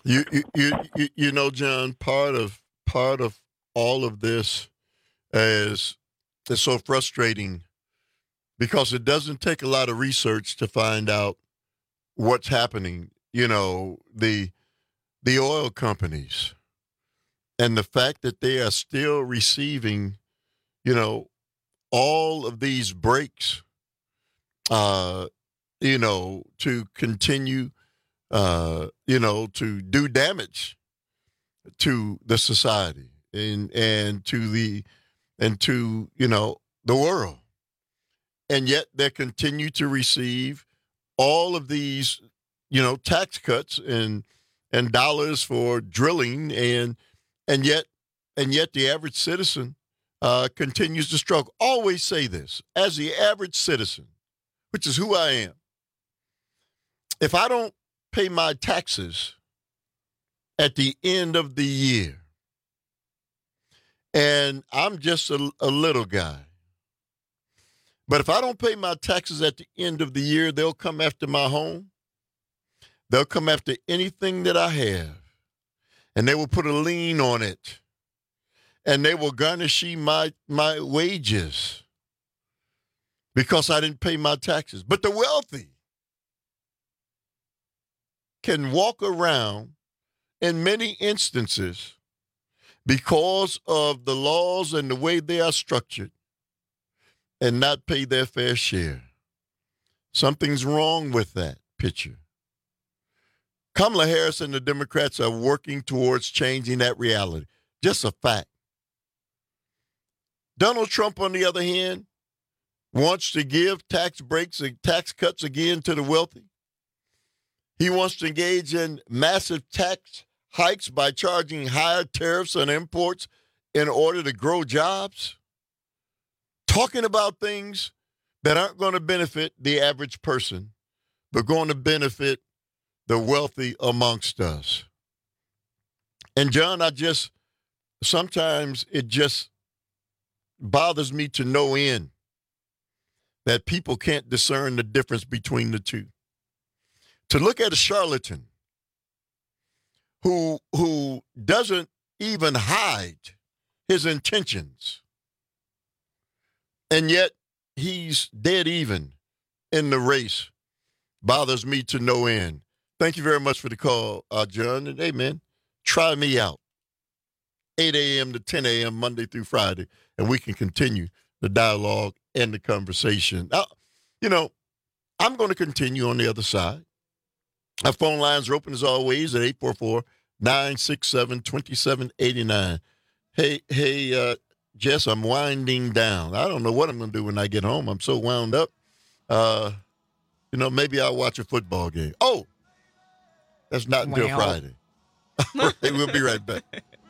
You, you, you, you, you know, John, part of part of all of this is is so frustrating because it doesn't take a lot of research to find out what's happening. You know, the the oil companies and the fact that they are still receiving, you know, all of these breaks, uh, you know, to continue, uh, you know, to do damage to the society and and to the and to, you know, the world. And yet they continue to receive all of these, you know, tax cuts and and dollars for drilling, and and yet and yet the average citizen uh, continues to struggle. Always say this, as the average citizen, which is who I am, if I don't pay my taxes at the end of the year, and I'm just a, a little guy, but if I don't pay my taxes at the end of the year, they'll come after my home. They'll come after anything that I have, and they will put a lien on it, and they will garnish my, my wages because I didn't pay my taxes. But the wealthy can walk around in many instances because of the laws and the way they are structured and not pay their fair share. Something's wrong with that picture. Kamala Harris and the Democrats are working towards changing that reality. Just a fact. Donald Trump, on the other hand, wants to give tax breaks and tax cuts again to the wealthy. He wants to engage in massive tax hikes by charging higher tariffs on imports in order to grow jobs. Talking about things that aren't going to benefit the average person, but going to benefit the wealthy amongst us. And John, I just, sometimes it just bothers me to no end that people can't discern the difference between the two. To look at a charlatan who, who doesn't even hide his intentions, and yet he's dead even in the race, bothers me to no end. Thank you very much for the call, uh, John. And, hey, man, try me out. eight a.m. to ten a.m. Monday through Friday, and we can continue the dialogue and the conversation. Now, you know, I'm going to continue on the other side. Our phone lines are open, as always, at eight four four, nine six seven, two seven eight nine. Hey, hey, uh, Jess, I'm winding down. I don't know what I'm going to do when I get home. I'm so wound up. Uh, you know, maybe I'll watch a football game. Oh! That's not until Wow. Friday. All right, we'll be right back.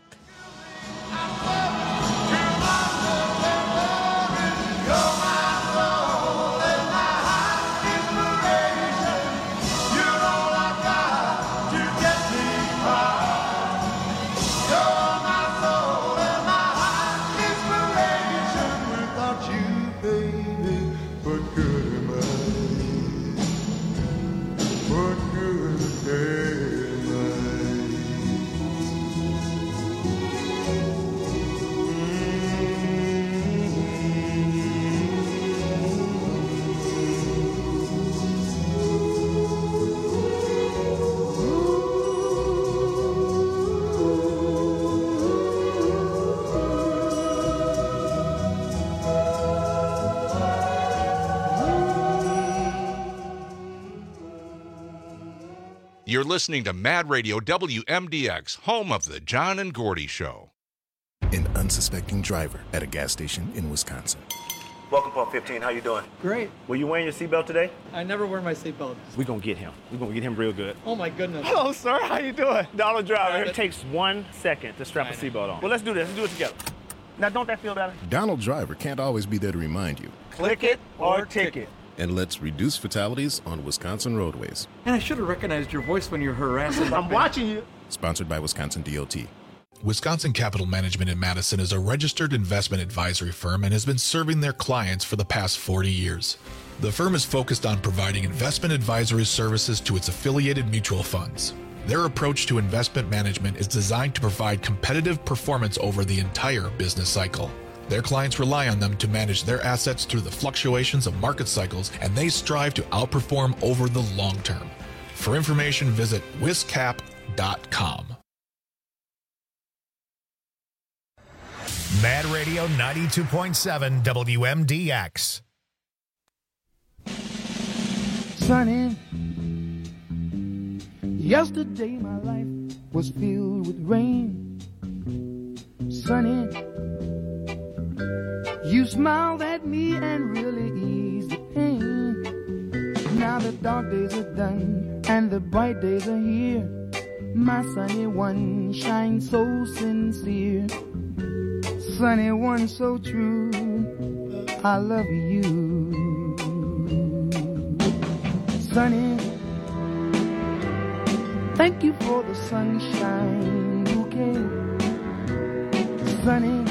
You're listening to Mad Radio W M D X, home of the John and Gordy Show. An unsuspecting driver at a gas station in Wisconsin. Welcome, Pump fifteen. How you doing? Great. Were you wearing your seatbelt today? I never wear my seatbelt. We're going to get him. We're going to get him real good. Oh, my goodness. Hello, sir. How you doing? Dollar Driver. Got It it. takes one second to strap a seatbelt on. Well, let's do this. Let's do it together. Now, don't that feel better? Donald Driver can't always be there to remind you. Click it or ticket. And let's reduce fatalities on Wisconsin roadways. And I should have recognized your voice when you're harassing. I'm watching you. Sponsored by Wisconsin D O T. Wisconsin Capital Management in Madison is a registered investment advisory firm and has been serving their clients for the past forty years. The firm is focused on providing investment advisory services to its affiliated mutual funds. Their approach to investment management is designed to provide competitive performance over the entire business cycle. Their clients rely on them to manage their assets through the fluctuations of market cycles, and they strive to outperform over the long term. For information, visit wiscap dot com. Mad Radio ninety-two point seven W M D X. Sunny, yesterday my life was filled with rain. Sunny, you smiled at me and really eased the pain. Now the dark days are done and the bright days are here. My sunny one shines so sincere. Sunny one so true, I love you. Sunny, thank you for the sunshine bouquet. Sunny,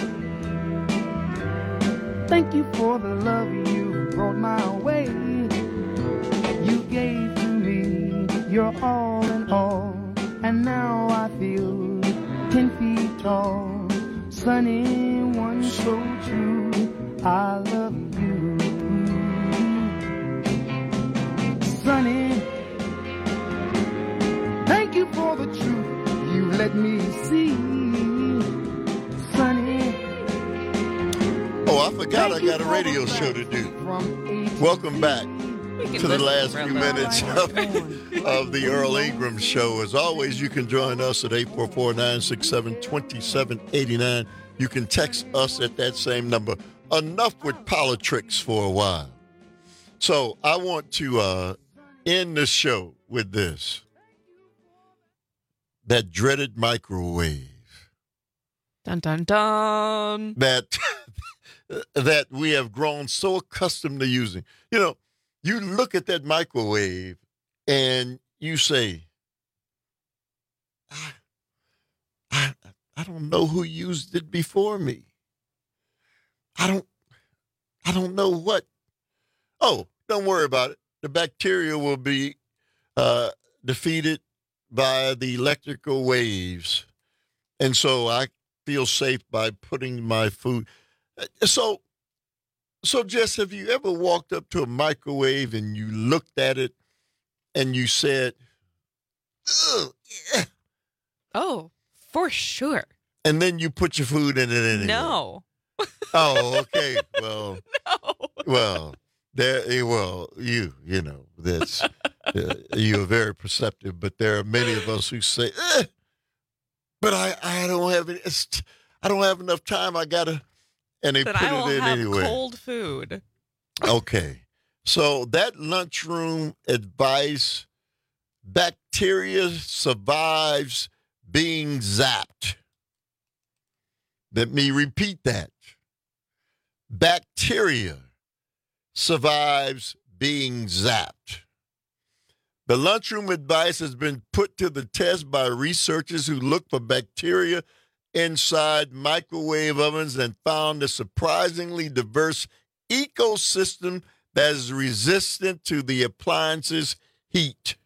thank you for the love you brought my way. You gave to me your all in all, and now I feel ten feet tall. Sunny one so true, I love you. Sunny, thank you for the truth you let me see. Sunny, oh, I forgot I got a radio show to do. Welcome back to the last few minutes of, of the Earl Ingram Show. As always, you can join us at eight four four, nine six seven, two seven eight nine. You can text us at that same number. Enough with politics for a while. So I want to uh, end the show with this. That dreaded microwave. Dun, dun, dun. That, that we have grown so accustomed to using. You know, you look at that microwave and you say, I, I, I don't know who used it before me. I don't, I don't know what. Oh, don't worry about it. The bacteria will be uh, defeated by the electrical waves. And so I feel safe by putting my food. So, so Jess, have you ever walked up to a microwave and you looked at it and you said, ugh, yeah. Oh, for sure. And then you put your food in it anyway? No. Oh, okay. Well, no. Well, there. Well, you, you know, that's uh, you're very perceptive, but there are many of us who say, eh, "But I, I don't have any, I don't have enough time. I gotta," and they Then put I will it in have anyway. cold food. Okay, so that lunchroom advice: bacteria survives being zapped. Let me repeat that. Bacteria survives being zapped. The lunchroom advice has been put to the test by researchers who look for bacteria inside microwave ovens and found a surprisingly diverse ecosystem that is resistant to the appliance's heat.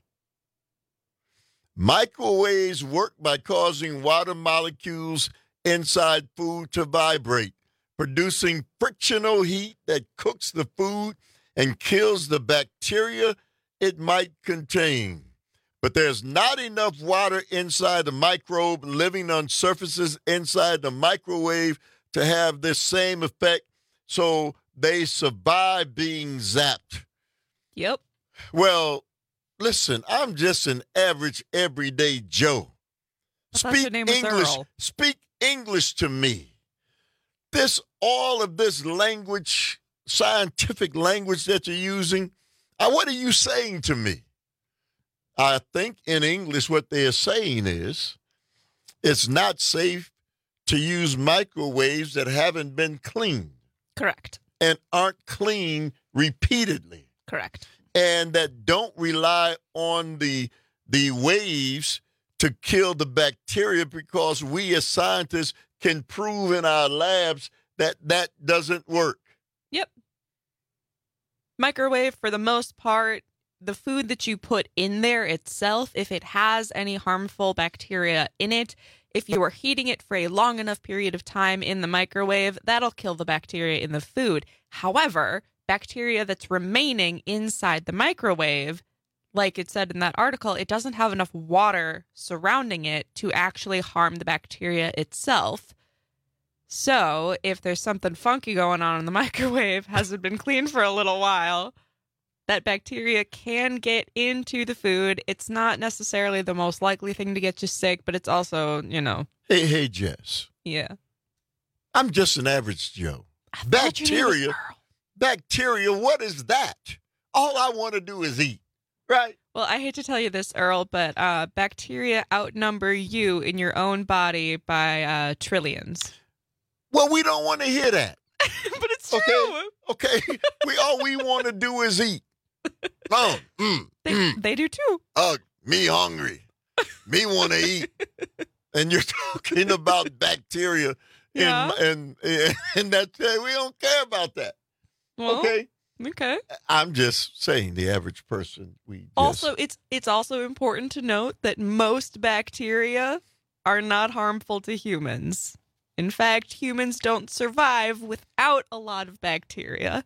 Microwaves work by causing water molecules inside food to vibrate, producing frictional heat that cooks the food and kills the bacteria it might contain. But there's not enough water inside the microbe living on surfaces inside the microwave to have this same effect, so they survive being zapped. Yep. Well, listen, I'm just an average, everyday Joe. I thought your name was English. Earl. Speak English to me. This, all of this language, scientific language that you're using, uh, what are you saying to me? I think in English what they are saying is it's not safe to use microwaves that haven't been cleaned. Correct. And aren't cleaned repeatedly. Correct. And that don't rely on the the waves to kill the bacteria, because we as scientists can prove in our labs that that doesn't work. Yep. Microwave, for the most part, the food that you put in there itself, if it has any harmful bacteria in it, if you are heating it for a long enough period of time in the microwave, that'll kill the bacteria in the food. However, bacteria that's remaining inside the microwave, like it said in that article, it doesn't have enough water surrounding it to actually harm the bacteria itself. So if there's something funky going on in the microwave, hasn't been cleaned for a little while, that bacteria can get into the food. It's not necessarily the most likely thing to get you sick, but it's also, you know. Hey, hey, Jess. Yeah. I'm just an average Joe. Bacteria, bacteria, what is that? All I want to do is eat, right? Well, I hate to tell you this, Earl, but uh, bacteria outnumber you in your own body by uh, trillions. Well, we don't want to hear that. But it's okay? true. Okay, we all we want to do is eat. Oh, mm, They, mm. they do too. Uh, me hungry. Me want to eat. And you're talking about bacteria, Yeah. and and and that uh, we don't care about that. Well, okay. Okay. I'm just saying, the average person. We just, Also, it's it's also important to note that most bacteria are not harmful to humans. In fact, humans don't survive without a lot of bacteria.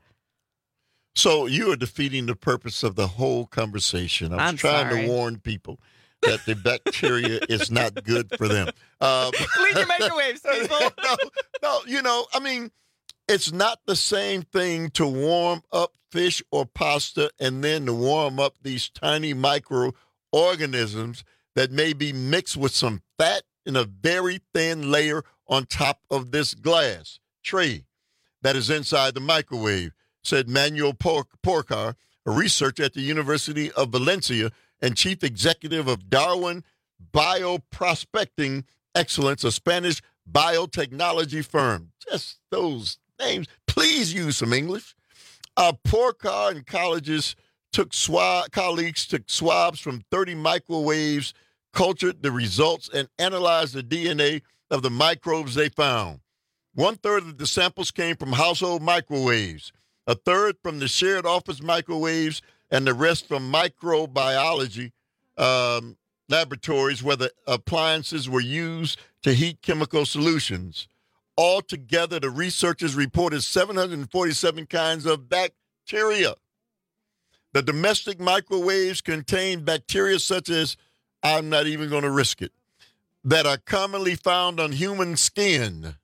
So you are defeating the purpose of the whole conversation. I was I'm trying sorry. to warn people that the bacteria is not good for them. Um, Clean your microwaves, people. no, no, you know, I mean, it's not the same thing to warm up fish or pasta and then to warm up these tiny microorganisms that may be mixed with some fat in a very thin layer on top of this glass tray that is inside the microwave, said Manuel Por- Porcar, a researcher at the University of Valencia and chief executive of Darwin Bioprospecting Excellence, a Spanish biotechnology firm. Just those names. Please use some English. Uh, Porcar and colleges took swab, colleagues took swabs from thirty microwaves, cultured the results, and analyzed the D N A of the microbes they found. One third of the samples came from household microwaves, a third from the shared office microwaves, and the rest from microbiology um, laboratories where the appliances were used to heat chemical solutions. Altogether, the researchers reported seven hundred forty-seven kinds of bacteria. The domestic microwaves contain bacteria such as, I'm not even going to risk it, that are commonly found on human skin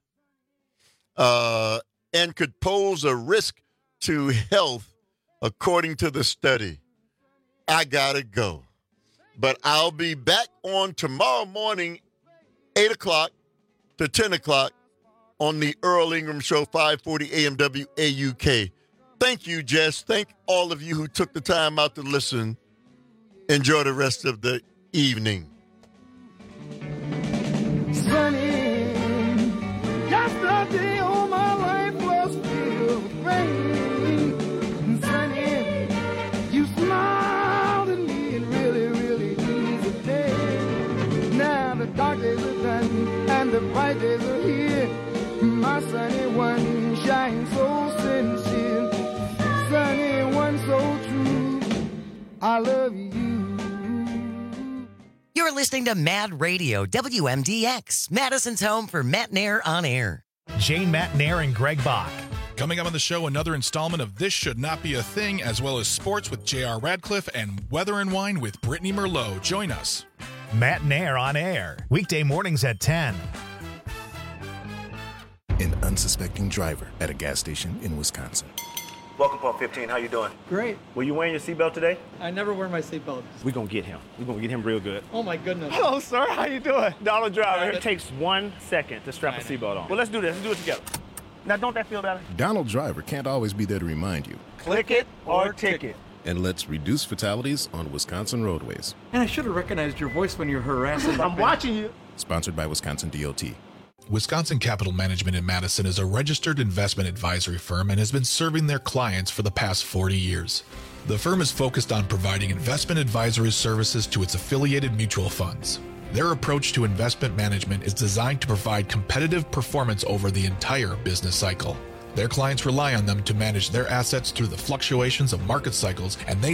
uh, and could pose a risk to health, according to the study. I got to go. But I'll be back on tomorrow morning, eight o'clock to ten o'clock on the Earl Ingram Show, five forty A M W A U K. Thank you, Jess. Thank all of you who took the time out to listen. Enjoy the rest of the evening. Sunny, yesterday all my life was filled with rain. Sunny, you smiled at me and really, really eased the day. Now the dark days are done and the bright days are here. My sunny one shines so sincere. Sunny one so true. I love you. You're listening to Mad Radio, W M D X, Madison's home for Matt Nair on air. Jane Matt Nair and Greg Bach. Coming up on the show, another installment of This Should Not Be a Thing, as well as sports with J R. Radcliffe and Weather and Wine with Brittany Merlot. Join us. Matt Nair on air, weekday mornings at ten. An unsuspecting driver at a gas station in Wisconsin. Welcome, Pump fifteen. How you doing? Great. Were you wearing your seatbelt today? I never wear my seatbelt. We're going to get him. We're going to get him real good. Oh, my goodness. Hello, sir. How you doing? Donald Driver. Right. It takes one second to strap a seatbelt on. Well, let's do this. Let's do it together. Now, don't that feel better? Donald Driver can't always be there to remind you. Click it or ticket. And let's reduce fatalities on Wisconsin roadways. And I should have recognized your voice when you're harassing. I'm watching you. Sponsored by Wisconsin D O T. Wisconsin Capital Management in Madison is a registered investment advisory firm and has been serving their clients for the past forty years. The firm is focused on providing investment advisory services to its affiliated mutual funds. Their approach to investment management is designed to provide competitive performance over the entire business cycle. Their clients rely on them to manage their assets through the fluctuations of market cycles, and they